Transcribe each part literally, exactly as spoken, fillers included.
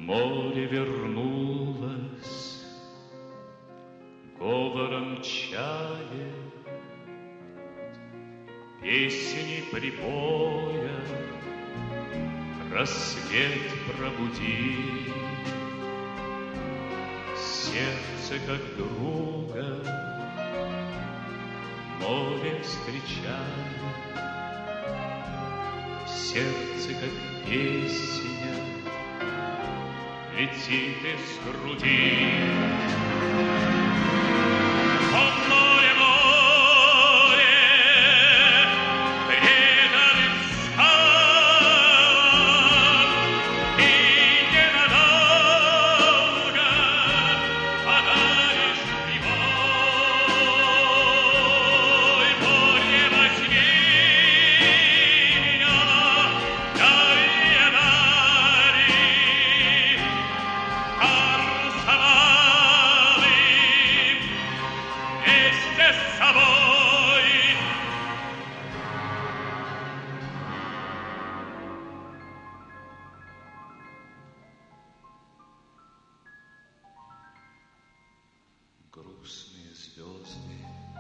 Море вернулось говором чая, песни прибоя рассвет пробуди. Сердце как друга море встречает, сердце как песня летит из груди. О, море, море, преданным скалам, и ненадолго подаришь прибой. Море, возьми меня, дальние дали, арсеналы вместе с собой. Грустные звезды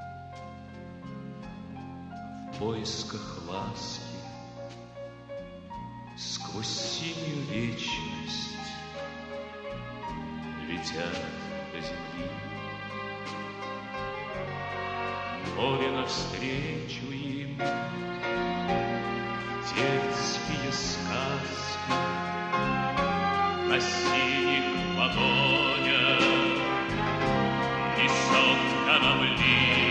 в поисках ласки сквозь синюю вечность летят до земли. Море навстречу им, детские сказки на синих ладонях несет корабли.